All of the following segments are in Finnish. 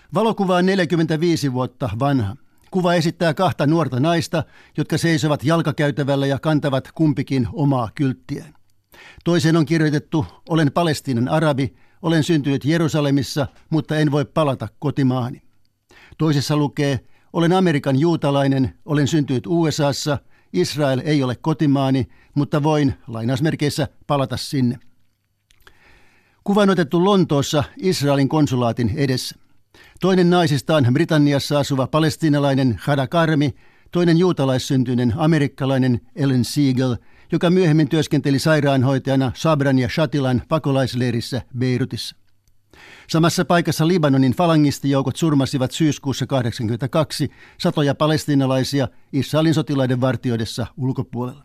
Valokuva on 45 vuotta vanha. Kuva esittää kahta nuorta naista, jotka seisovat jalkakäytävällä ja kantavat kumpikin omaa kylttiään. Toiseen on kirjoitettu: "Olen Palestiinan arabi, olen syntynyt Jerusalemissa, mutta en voi palata kotimaahani." Toisessa lukee: "Olen Amerikan juutalainen, olen syntynyt USAssa, Israel ei ole kotimaani, mutta voin lainausmerkeissä palata sinne." Kuva on otettu Lontoossa Israelin konsulaatin edessä. Toinen naisista on Britanniassa asuva palestiinalainen Hada Karmi, toinen juutalaissyntyinen amerikkalainen Ellen Siegel, joka myöhemmin työskenteli sairaanhoitajana Sabran ja Shatilan pakolaisleirissä Beirutissa. Samassa paikassa Libanonin falangistijoukot surmasivat syyskuussa 1982 satoja palestiinalaisia Israelin sotilaiden vartioidessa ulkopuolella.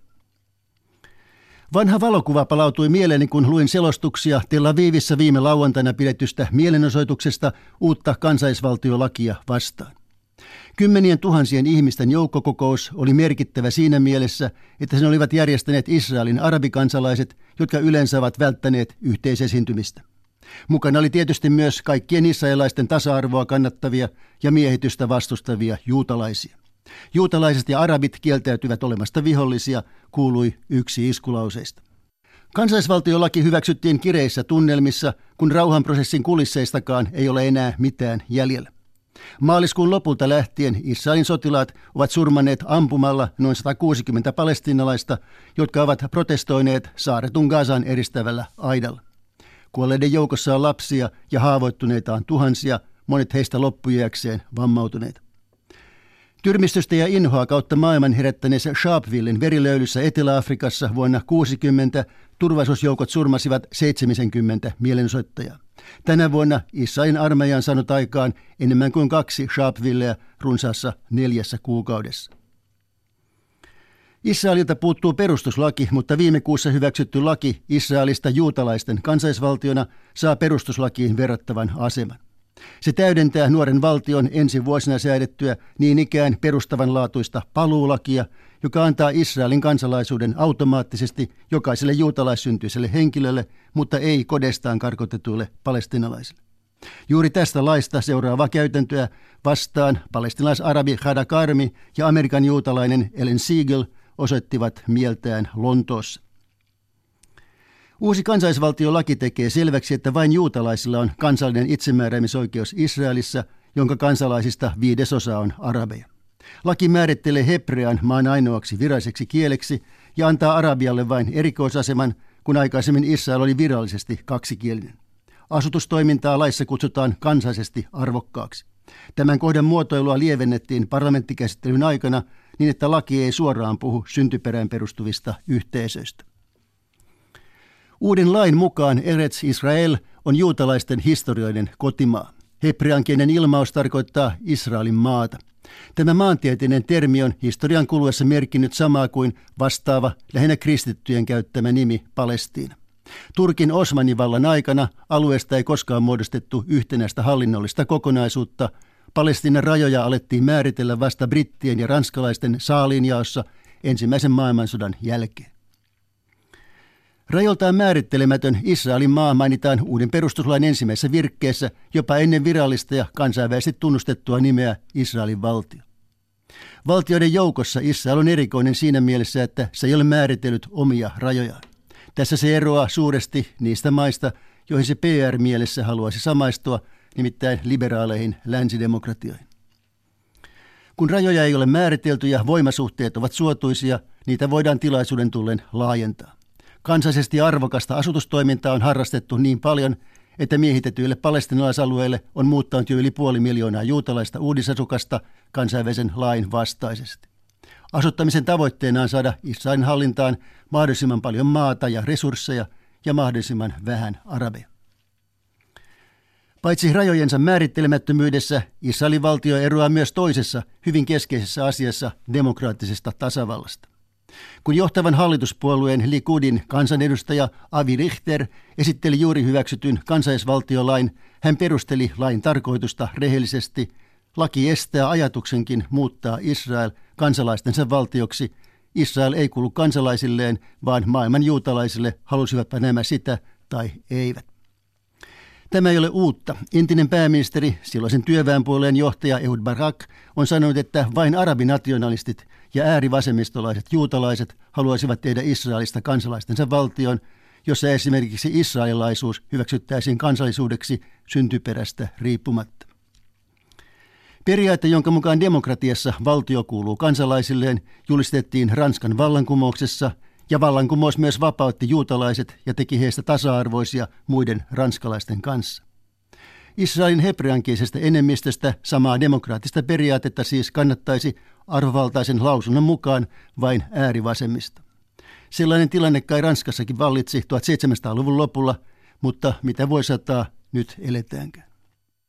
Vanha valokuva palautui mieleeni, kun luin selostuksia Tel Avivissa viime lauantaina pidetystä mielenosoituksesta uutta kansallisvaltiolakia vastaan. Kymmenien tuhansien ihmisten joukkokokous oli merkittävä siinä mielessä, että sen olivat järjestäneet Israelin arabikansalaiset, jotka yleensä ovat välttäneet yhteisesiintymistä. Mukana oli tietysti myös kaikkien israelaisten tasa-arvoa kannattavia ja miehitystä vastustavia juutalaisia. Juutalaiset ja arabit kieltäytyvät olemasta vihollisia, kuului yksi iskulauseista. Kansallisvaltiolaki hyväksyttiin kireissä tunnelmissa, kun rauhanprosessin kulisseistakaan ei ole enää mitään jäljellä. Maaliskuun lopulta lähtien Israelin sotilaat ovat surmanneet ampumalla noin 160 palestiinalaista, jotka ovat protestoineet saaretun Gazan eristävällä aidalla. Kuolleiden joukossa on lapsia ja haavoittuneita on tuhansia, monet heistä loppujäkseen vammautuneita. Tyrmistystä ja inhoa kautta maailman herättäneessä Sharpevillein verilöylyssä Etelä-Afrikassa vuonna 1960 turvallisuusjoukot surmasivat 70 mielenosoittajaa. Tänä vuonna Israelin armeija on saanut aikaan enemmän kuin 2 Sharpevilleä runsaassa 4 kuukaudessa. Israelilta puuttuu perustuslaki, mutta viime kuussa hyväksytty laki Israelista juutalaisten kansallisvaltiona saa perustuslakiin verrattavan aseman. Se täydentää nuoren valtion ensi vuosina säädettyä niin ikään perustavanlaatuista paluulakia, joka antaa Israelin kansalaisuuden automaattisesti jokaiselle juutalaissyntyiselle henkilölle, mutta ei kodestaan karkotetuille palestiinalaisille. Juuri tästä laista seuraavaa käytäntöä vastaan palestiinalais-arabi Hada Karmi ja Amerikan juutalainen Ellen Siegel osoittivat mieltään Lontoossa. Uusi kansallisvaltiolaki tekee selväksi, että vain juutalaisilla on kansallinen itsemääräämisoikeus Israelissa, jonka kansalaisista 5% on arabeja. Laki määrittelee hebrean maan ainoaksi viralliseksi kieleksi ja antaa arabialle vain erikoisaseman, kun aikaisemmin Israel oli virallisesti kaksikielinen. Asutustoimintaa laissa kutsutaan kansallisesti arvokkaaksi. Tämän kohdan muotoilua lievennettiin parlamenttikäsittelyn aikana niin, että laki ei suoraan puhu syntyperään perustuvista yhteisöistä. Uuden lain mukaan Eretz Israel on juutalaisten historiallinen kotimaa. Hebreankielinen ilmaus tarkoittaa Israelin maata. Tämä maantieteellinen termi on historian kuluessa merkinnyt samaa kuin vastaava, lähinnä kristittyjen käyttämä nimi Palestiina. Turkin Osmanivallan aikana alueesta ei koskaan muodostettu yhtenäistä hallinnollista kokonaisuutta. Palestiinan rajoja alettiin määritellä vasta brittien ja ranskalaisten saaliinjaossa ensimmäisen maailmansodan jälkeen. Rajoiltaan määrittelemätön Israelin maa mainitaan uuden perustuslain ensimmäisessä virkkeessä jopa ennen virallista ja kansainvälisesti tunnustettua nimeä Israelin valtio. Valtioiden joukossa Israel on erikoinen siinä mielessä, että se ei ole määritellyt omia rajojaan. Tässä se eroaa suuresti niistä maista, joihin se PR-mielessä haluaisi samaistua, nimittäin liberaaleihin länsidemokratioihin. Kun rajoja ei ole määritelty ja voimasuhteet ovat suotuisia, niitä voidaan tilaisuuden tullen laajentaa. Kansallisesti arvokasta asutustoimintaa on harrastettu niin paljon, että miehitetyille palestiinalaisalueille on muuttanut jo yli 500 000 juutalaista uudisasukasta kansainvälisen lain vastaisesti. Asuttamisen tavoitteena on saada Israelin hallintaan mahdollisimman paljon maata ja resursseja ja mahdollisimman vähän arabeja. Paitsi rajojensa määrittelemättömyydessä, Israelin valtio eroaa myös toisessa hyvin keskeisessä asiassa demokraattisesta tasavallasta. Kun johtavan hallituspuolueen Likudin kansanedustaja Avi Richter esitteli juuri hyväksytyn kansallisvaltiolain, hän perusteli lain tarkoitusta rehellisesti. Laki estää ajatuksenkin muuttaa Israel kansalaistensa valtioksi. Israel ei kuulu kansalaisilleen, vaan maailman juutalaisille, halusivatpa nämä sitä tai eivät. Tämä ei ole uutta. Entinen pääministeri, silloisen työväenpuolueen johtaja Ehud Barak, on sanonut, että vain arabinationalistit ja äärivasemmistolaiset juutalaiset haluaisivat tehdä Israelista kansalaistensa valtion, jossa esimerkiksi israelilaisuus hyväksyttäisiin kansallisuudeksi syntyperästä riippumatta. Periaate, jonka mukaan demokratiassa valtio kuuluu kansalaisilleen, julistettiin Ranskan vallankumouksessa, ja vallankumous myös vapautti juutalaiset ja teki heistä tasa-arvoisia muiden ranskalaisten kanssa. Israelin hebreankielisestä enemmistöstä samaa demokraattista periaatetta siis kannattaisi arvovaltaisen lausunnon mukaan vain äärivasemmista. Sellainen tilanne kai Ranskassakin vallitsi 1700-luvun lopulla, mutta mitä vuosisataa nyt eletäänkään.